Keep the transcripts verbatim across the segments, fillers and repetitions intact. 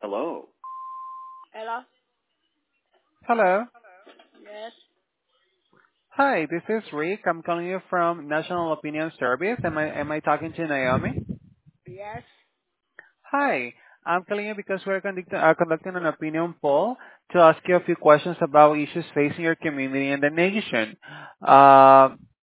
Hello. Hello? Hello. Yes. Hi, this is Rick. I'm calling you from National Opinion Service. Am I am I talking to Naomi? Yes. Hi. I'm calling you because we're conducting, uh, conducting an opinion poll to ask you a few questions about issues facing your community and the nation. Uh,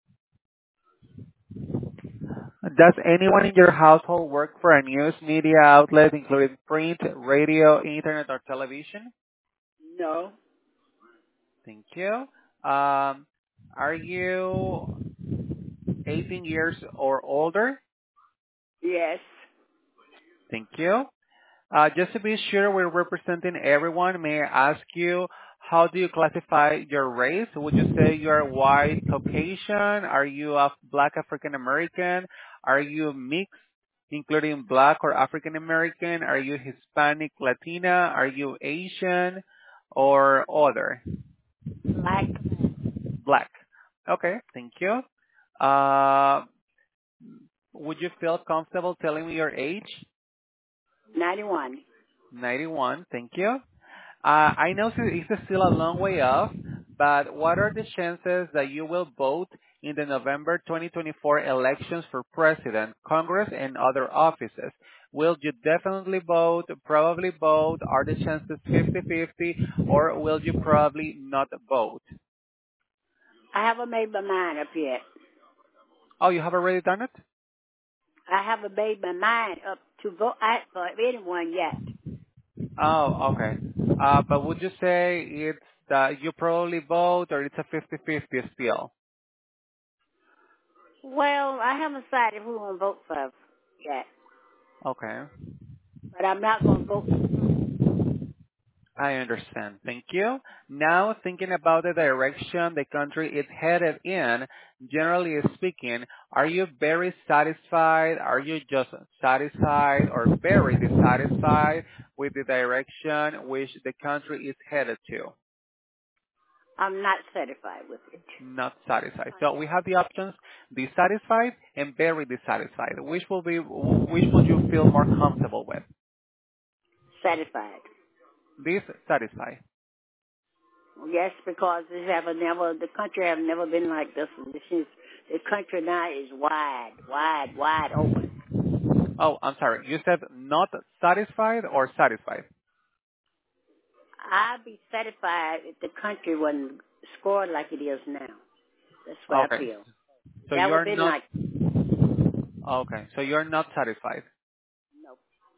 does anyone in your household work for a news media outlet, including print, radio, internet, or television? No. Thank you. Um, are you eighteen years or older? Yes. Thank you. Uh, just to be sure we're representing everyone, may I ask you, how do you classify your race? Would you say you're white Caucasian? Are you of black African American? Are you mixed, including black or African American? Are you Hispanic Latina? Are you Asian or other? Black. Black. Okay, thank you. Uh, would you feel comfortable telling me your age? ninety-one. ninety-one, thank you. Uh, I know it's still a long way off, but what are the chances that you will vote in the November twenty twenty-four elections for president, Congress, and other offices? Will you definitely vote, probably vote? Are the chances fifty-fifty, or will you probably not vote? I haven't made my mind up yet. Oh, you have already done it? I haven't made my mind up to vote out for anyone yet. Oh, okay. Uh, but would you say it's that you probably vote, or it's a fifty-fifty still? Well, I haven't decided who I'm going to vote for yet. Okay. But I'm not going to vote for Trump. I understand. Thank you. Now, thinking about the direction the country is headed in, generally speaking, are you very satisfied? Are you just satisfied or very dissatisfied with the direction which the country is headed to? I'm not satisfied with it. Not satisfied. So we have the options dissatisfied and very dissatisfied. Which will be, which would you feel more comfortable with? Satisfied. Dissatisfied. Yes, because this have never, the country have never been like this. This is, the country now is wide, wide, wide open. Oh, I'm sorry. You said not satisfied or satisfied? I'd be satisfied if the country wasn't scored like it is now. That's what I Okay. feel. So Never you're been not like, okay. So you're not satisfied. no,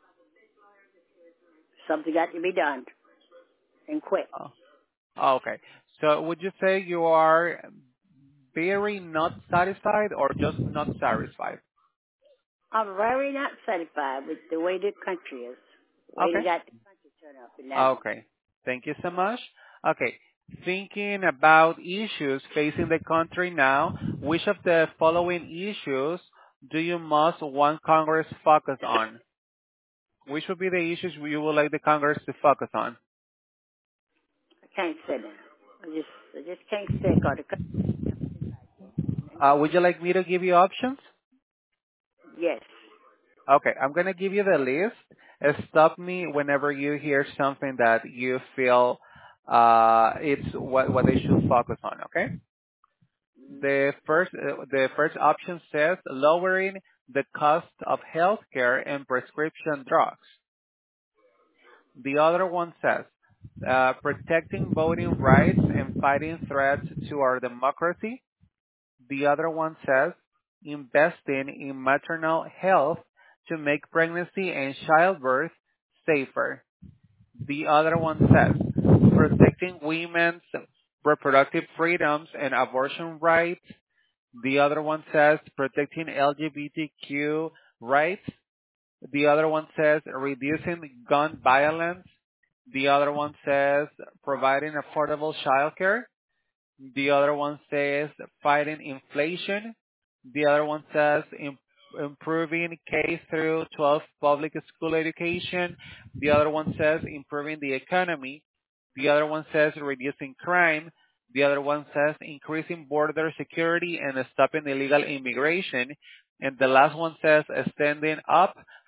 something got to be done and quick. Oh, okay. So would you say you are very not satisfied or just not satisfied? I'm very not satisfied with the way the country is, the way they Okay. got the country turned up and down. Okay. Thank you so much. Okay. Thinking about issues facing the country now, which of the following issues do you most want Congress focus on? Which would be the issues you would like the Congress to focus on? I can't say that. I just, I just can't say because the country never been like that. And Uh, would you like me to give you options? yes, Okay, I'm gonna give you the list. Uh, Stop me whenever you hear something that you feel uh, it's what what they should focus on. Okay. mm, The first uh, the first option says lowering the cost of healthcare and prescription drugs. The other one says uh, protecting voting rights and fighting threats to our democracy. The other one says investing in maternal health to make pregnancy and childbirth safer. The other one says protecting women's reproductive freedoms and abortion rights. The other one says protecting L G B T Q rights. The other one says reducing gun violence. The other one says providing affordable childcare. The other one says fighting inflation. The other one says im- improving K through twelve public school education. The other one says improving the economy. The other one says reducing crime. The other one says increasing border security and stopping illegal immigration. And the last one says standing up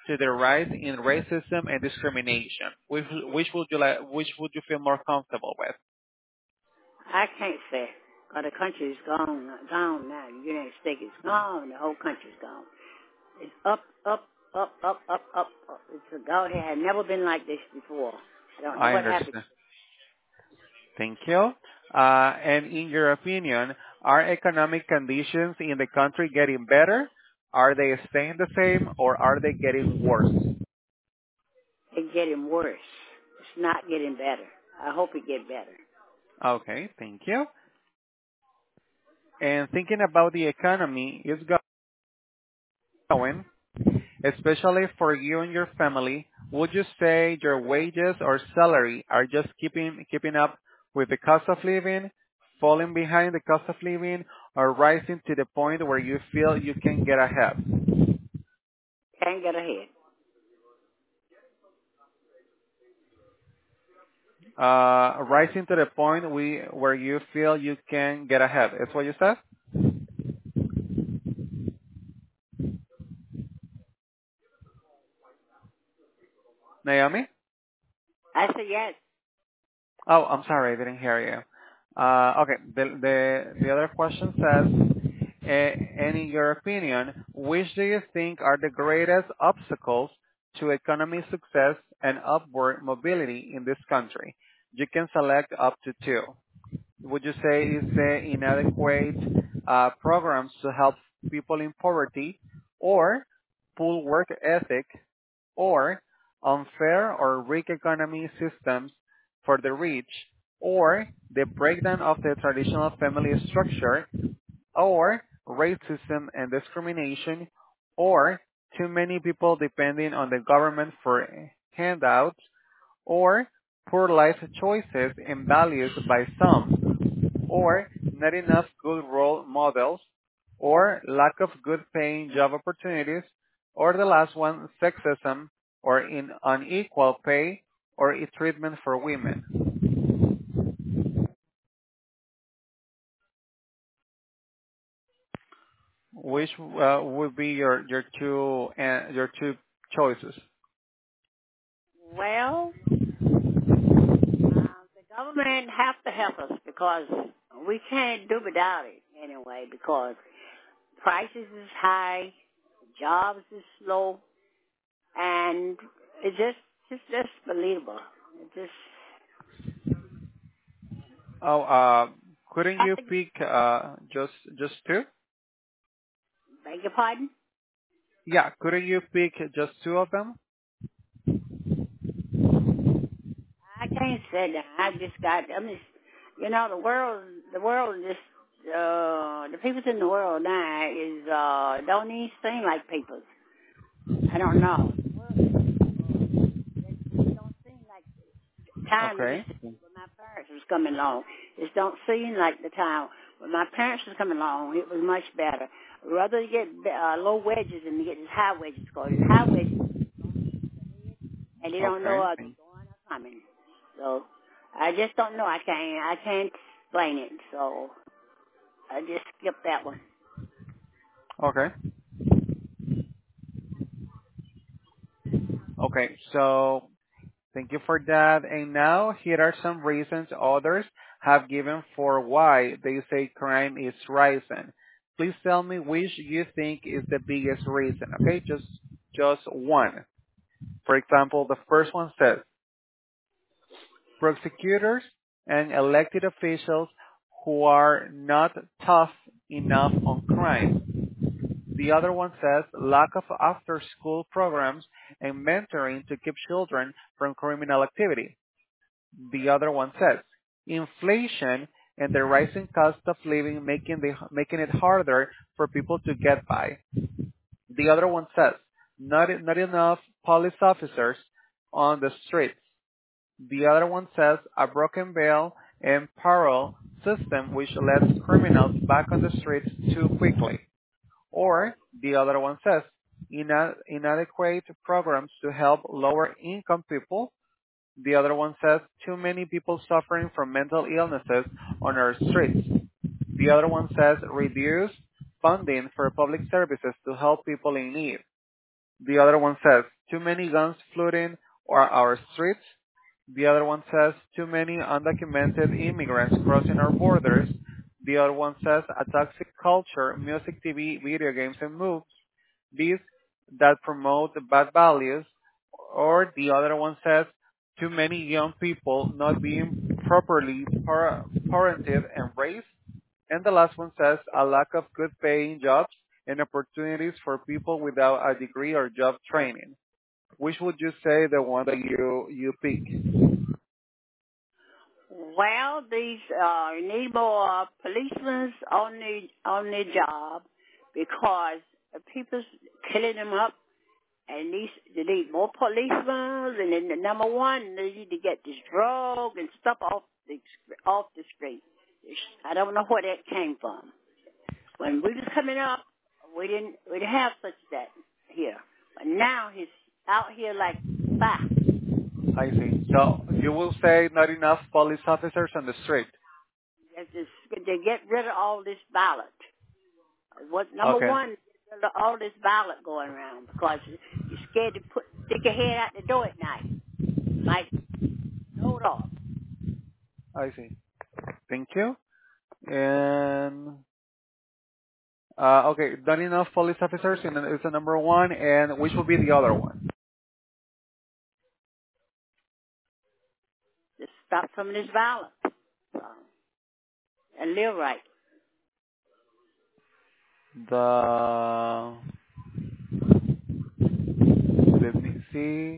to the rise in racism and discrimination? Which, which would you like? Which would you feel more comfortable with? I can't say. 'Cause the country's gone, gone now. The United States is gone. The whole country's gone. It's up, up, up, up, up, up, up. It's a God. It had never been like this before. I don't know I what happened. understand. Thank you. Uh, and in your opinion, are economic conditions in the country getting better? Are they staying the same or are they getting worse? It's getting worse. It's not getting better. I hope it get better. Okay, thank you. And thinking about the economy, is going, especially for you and your family, would you say your wages or salary are just keeping keeping up with the cost of living, falling behind the cost of living, or rising to the point where you feel you can get ahead? Can't get ahead. Uh, rising to the point we where you feel you can get ahead. That's what you said, Naomi? I say yes. Oh, I'm sorry, I didn't hear you. Uh, okay, the, the, the other question says, uh, and in your opinion, which do you think are the greatest obstacles to economic success and upward mobility in this country? You can select up to two. Would you say is the inadequate uh, programs to help people in poverty, or poor work ethic, or unfair or weak economy systems for the rich, or the breakdown of the traditional family structure, or racism and discrimination, or too many people depending on the government for handouts, or poor life choices and values by some, or not enough good role models, or lack of good paying job opportunities, or the last one, sexism or in unequal pay or ill treatment for women. Which uh, would be your your two uh, your two choices? Well, um, the government have to help us because we can't do without it anyway. Because prices is high, jobs is low, and it's just it's just believable. It just Oh, uh, couldn't I you think, pick uh, just just two? beg your pardon. Yeah, couldn't you pick just two of them? I can't say that. I just got. I mean, you know, the world, the world just. Uh, the people in the world now is uh don't even seem like people. I don't know. The world don't seem like the time it used Okay. to be when my parents was coming along. It don't seem like the time when my parents was coming along. It was much better. Rather you get uh, low wages than you get these high wages. Because these high wages, and they don't know Okay. are they going or coming. So I just don't know. I can't. I can't explain it. So I just skip that one. Okay. Okay. So thank you for that. And now here are some reasons others have given for why they say crime is rising. Please tell me which you think is the biggest reason. Okay, just just one. For example, the first one says prosecutors and elected officials who are not tough enough on crime. The other one says lack of after-school programs and mentoring to keep children from criminal activity. The other one says inflation and the rising cost of living making the making it harder for people to get by. The other one says not not enough police officers on the streets. The other one says a broken bail and parole system which lets criminals back on the streets too quickly. Or the other one says ina- inadequate programs to help lower income people. The other one says too many people suffering from mental illnesses on our streets. The other one says reduce funding for public services to help people in need. The other one says, too many guns flooding our, our streets. The other one says, too many undocumented immigrants crossing our borders. The other one says, a toxic culture, music, T V, video games, and movies these that promote bad values. Or the other one says, too many young people not being properly par- parented and raised. And the last one says, a lack of good paying jobs and opportunities for people without a degree or job training. Which would you say the one that you you pick? Well, these uh, need more policemen on the on the job because people's killing them up, and these they need more policemen. And then the number one, they need to get this drug and stuff off the off the street. I don't know where that came from. When we was coming up, we didn't we didn't have such that here, but now he's out here like bah. I see. So you will say not enough police officers on the street. It's just, they get rid of all this ballot. What number Okay, one? Get rid of all this ballot going around because you're scared to put stick your head out the door at night. Like hold off. I see. Thank you. And uh, okay, not enough police officers in is the number one, and which will be the other one? Just stop some of this violence uh, and live right. The let me see.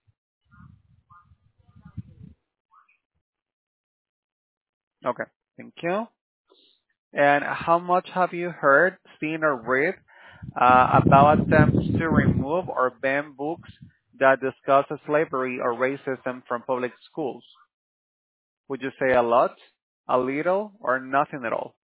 Okay, thank you. And how much have you heard, seen, or read uh, about attempts to remove or ban books that discuss slavery or racism from public schools? Would you say a lot, a little, or nothing at all?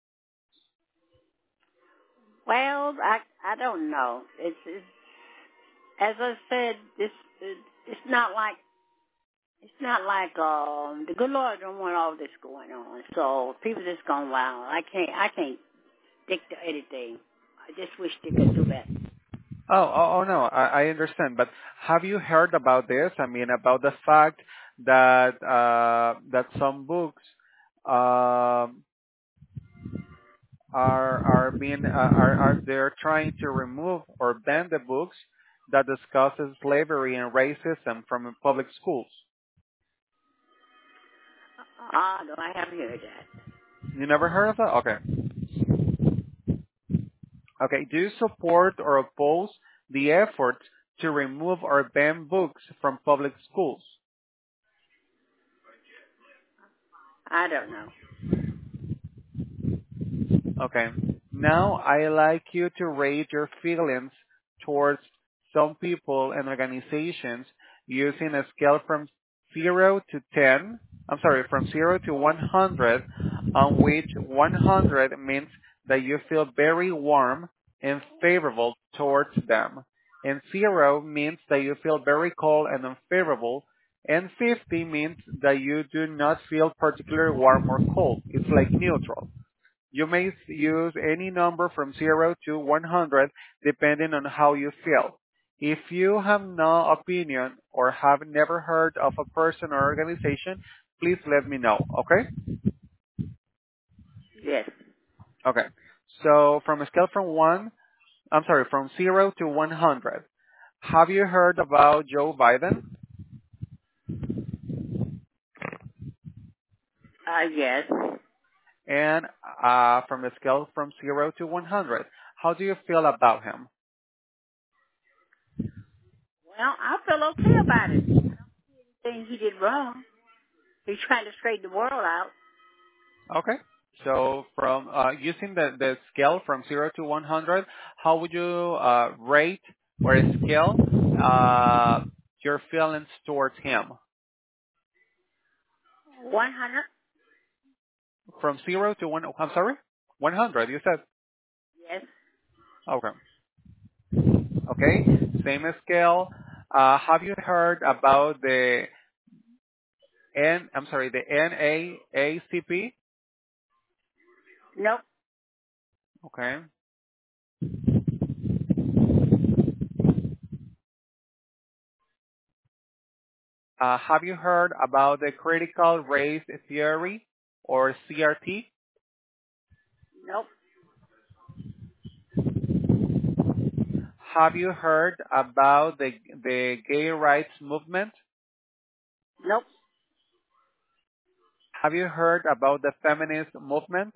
Well, I I don't know. It's, it's as I said. This it, it's not like it's not like um the good Lord don't want all this going on. So people just going wild. I can't I can't dictate anything. I just wish they could do that. Oh, oh, oh no, I, I understand. But have you heard about this? I mean, about the fact that uh, that some books um, are are being uh, are are they're trying to remove or ban the books that discusses slavery and racism from public schools. Ah, no, I haven't heard that. You never heard of that? Okay. Okay. Do you support or oppose the effort to remove or ban books from public schools? I don't know. Okay. Now I like you to rate your feelings towards some people and organizations using a scale from zero to ten. I'm sorry, from zero to one hundred, on which one hundred means that you feel very warm and favorable towards them. And zero means that you feel very cold and unfavorable. And fifty means that you do not feel particularly warm or cold. It's like neutral. You may use any number from zero to one hundred depending on how you feel. If you have no opinion or have never heard of a person or organization, please let me know, okay? Yes. Okay. So from a scale from one, I'm sorry, from zero to one hundred, have you heard about Joe Biden? Uh, yes. And uh, from a scale from zero to one hundred, how do you feel about him? Well, I feel okay about it. Things he did wrong. He's trying to straighten the world out. Okay. So from uh, using the, the scale from zero to one hundred, how would you uh, rate or scale uh, your feelings towards him? one hundred. From zero to one, I'm sorry? one hundred, you said? Yes. Okay. Okay. Same scale. Uh, have you heard about the N, I'm sorry, the N A A C P? Nope. Okay. Uh, have you heard about the critical race theory or C R T? Nope. Have you heard about the the gay rights movement? Nope. Have you heard about the feminist movement?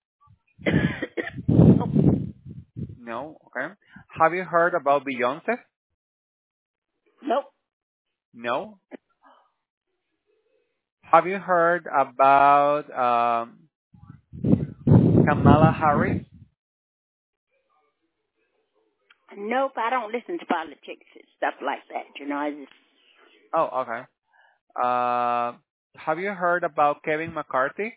Nope. No. Okay. Have you heard about Beyonce? Nope. No. Have you heard about um, Kamala Harris? Nope. I don't listen to politics and stuff like that. You know, I just Oh, okay. Uh, have you heard about Kevin McCarthy?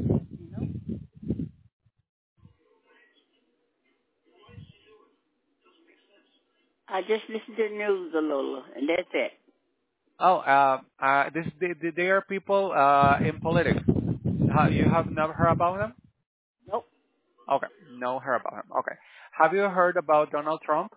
I just listen to the news a little, and that's it. Oh, uh, uh, this they, they are people uh, in politics. Ha- You have never heard about them? Nope. Okay, no heard about him. Okay. Have you heard about Donald Trump?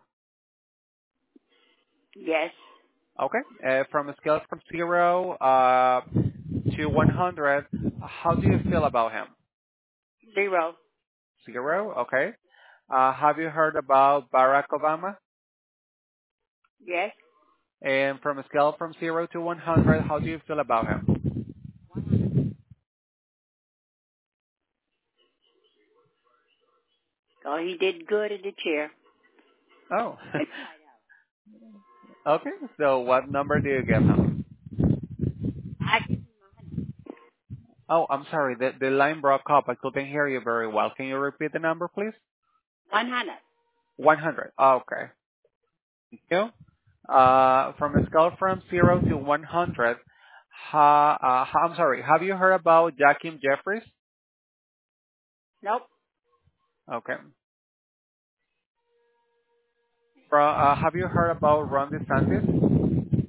Yes. Okay. Uh, from a scale from zero uh, to one hundred, how do you feel about him? Zero. Zero. Okay. Uh, have you heard about Barack Obama? Yes. And from a scale from zero to one hundred, how do you feel about him? Oh, he did good in the chair. Oh. Okay. So what number do you give him? I Oh, I'm sorry. The the line broke up. I couldn't hear you very well. Can you repeat the number, please? one hundred. one hundred. Okay. Thank you. Uh, from a scale from zero to one hundred, ha, uh, ha- I'm sorry. Have you heard about Jakim Jeffries? Nope. Okay. From, uh, have you heard about Ron DeSantis?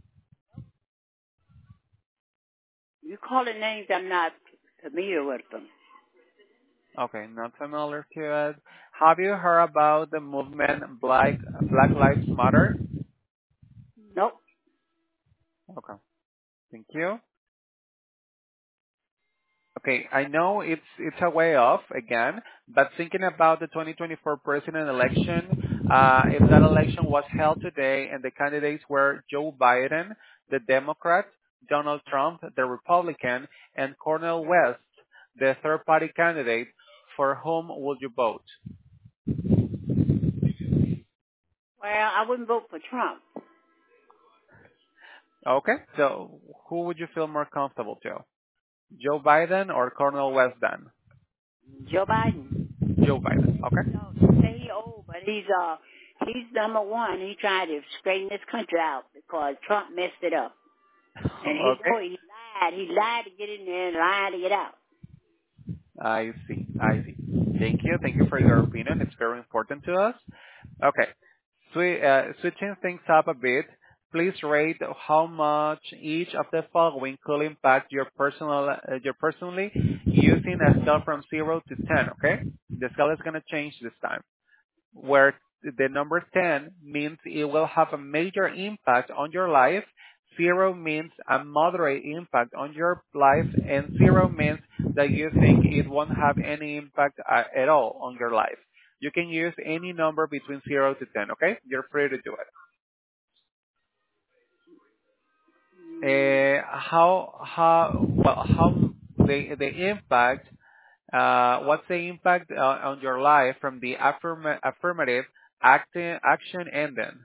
You calling names I'm not familiar with them. Okay, not familiar to it. Have you heard about the movement Black Black Lives Matter? Nope. Okay, thank you. Okay, I know it's it's a way off again, but thinking about the twenty twenty-four president election, uh, if that election was held today and the candidates were Joe Biden, the Democrat, Donald Trump, the Republican, and Cornel West, the third-party candidate, for whom would you vote? Well, I wouldn't vote for Trump. Okay, so who would you feel more comfortable to? Joe Biden or Cornel West then? Joe Biden. Joe Biden. Okay. No, you say he old, but he's uh he's number one. He tried to straighten this country out because Trump messed it up, and he Okay. know he lied. He lied to get in there and lied to get out. I see. I see. Thank you. Thank you for your opinion. It's very important to us. Okay. Swi- uh, switching things up a bit, please rate how much each of the following could impact your personal, uh, your personally using a scale from zero to ten. Okay. The scale is going to change this time, where the number ten means it will have a major impact on your life, zero means a moderate impact on your life, and zero means that you think it won't have any impact uh, at all on your life. You can use any number between zero to ten, okay? You're free to do it. Uh, how, how, well, how the, the impact, uh, what's the impact uh, on your life from the affirm- affirmative acti- action ending?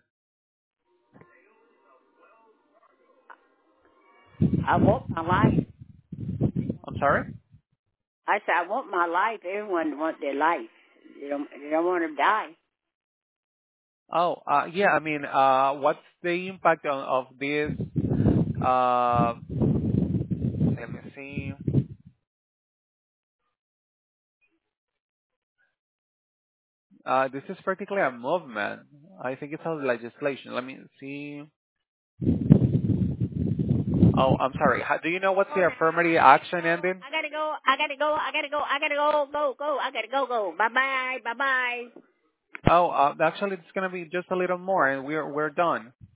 I want my life. I'm sorry? I said I want my life. Everyone wants their life. They don't. They don't want to die. Oh, uh, yeah, I mean, uh, what's the impact on, of this, uh, let me see. Uh, this is practically a movement. I think it's a legislation. Let me see. Oh, I'm sorry. How, do you know what's the affirmative action ending? I gotta go. I gotta go. I gotta go. I gotta go. Go. Go. I gotta go. Go. Bye bye. Bye bye. Oh, uh, actually, it's going to be just a little more and we're, we're done.